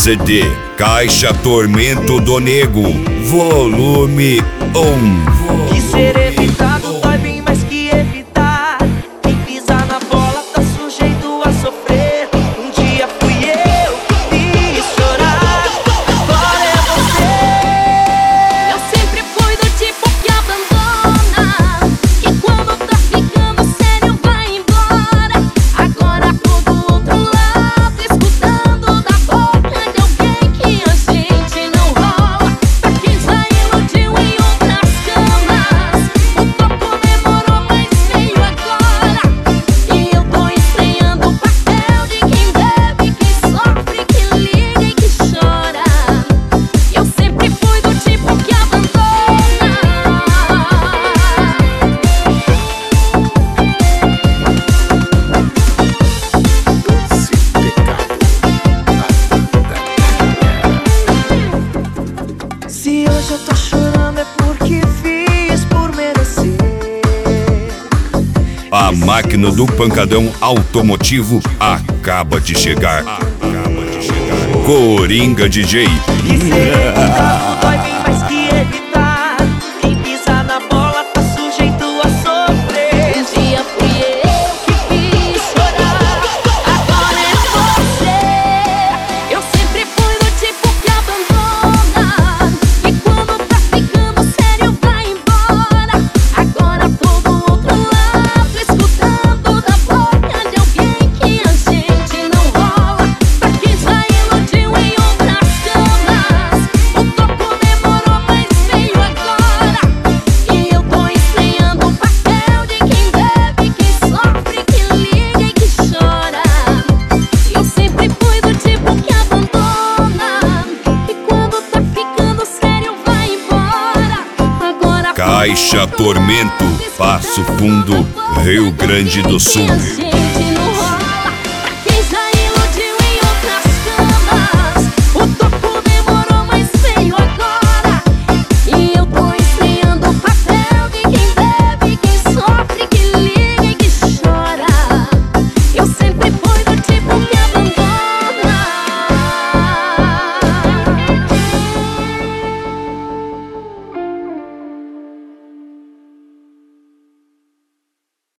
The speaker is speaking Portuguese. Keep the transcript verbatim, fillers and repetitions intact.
C D Caixa Tormento do Nego, volume um. Que ser evitado dói bem mais que evitar. Quem pisar na bola tá sujeito a sofrer. Um dia fui eu que fiz chorar, agora é você. Eu sempre fui do tipo que abandona, que quando tá ficando sério vai embora. Agora tô do outro lado, escutando da boca de alguém que a gente não rola. Pra quem já iludiu em outras camas, o topo demorou, mas veio agora. E eu tô estranhando o papel de quem bebe, que sofre, que liga e que chora. Eu sempre fui do tipo que abandona. Se hoje eu tô chorando é porque fiz por merecer. A máquina do pancadão automotivo acaba de chegar. Acaba de chegar. Coringa D J. Que ser evitado dói bem mais que evitar. Quem pisar na bola tá sujeito a sofrer. Um dia fui eu que fiz chorar, agora é você. Eu sempre fui do tipo que abandona, e quando tá ficando sério vai embora. Agora tô do outro lado, escutando da boca de alguém que a gente não rola. Pra quem já iludiu em outras camas, o topo demorou, mas veio agora. E eu tô estranhando o papel de quem bebe, que sofre, que liga e que chora. Eu sempre fui do tipo que abandona, e quando tá ficando sério vai embora. Agora Caixa Tormento, Passo Fundo, Rio Grande do Sul. a gente